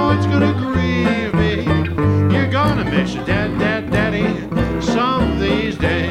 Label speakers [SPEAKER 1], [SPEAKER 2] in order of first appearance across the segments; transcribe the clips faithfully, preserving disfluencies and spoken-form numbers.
[SPEAKER 1] know it's gonna grieve me. You're gonna miss your dad, dad, daddy some of these days.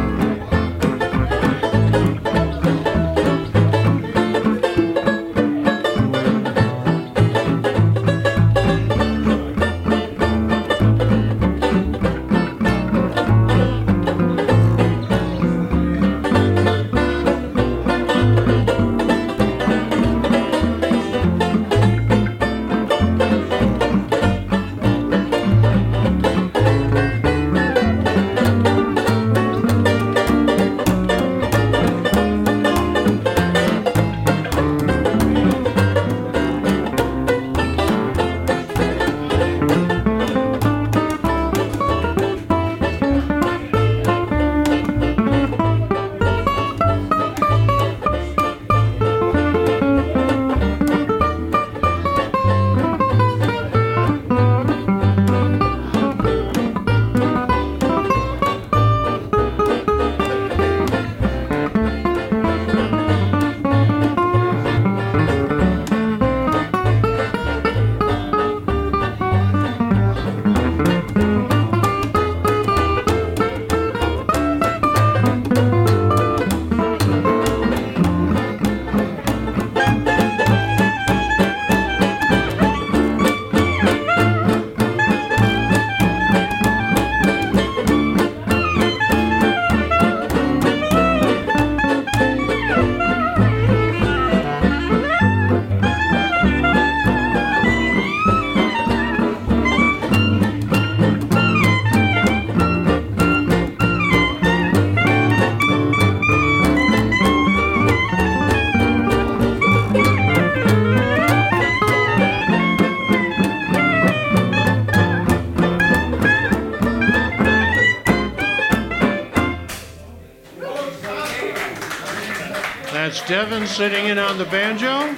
[SPEAKER 1] That's Devin sitting in on the banjo.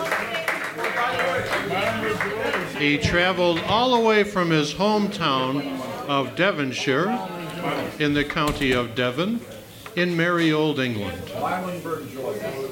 [SPEAKER 1] He traveled all the way from his hometown of Devonshire in the county of Devon in merry old England.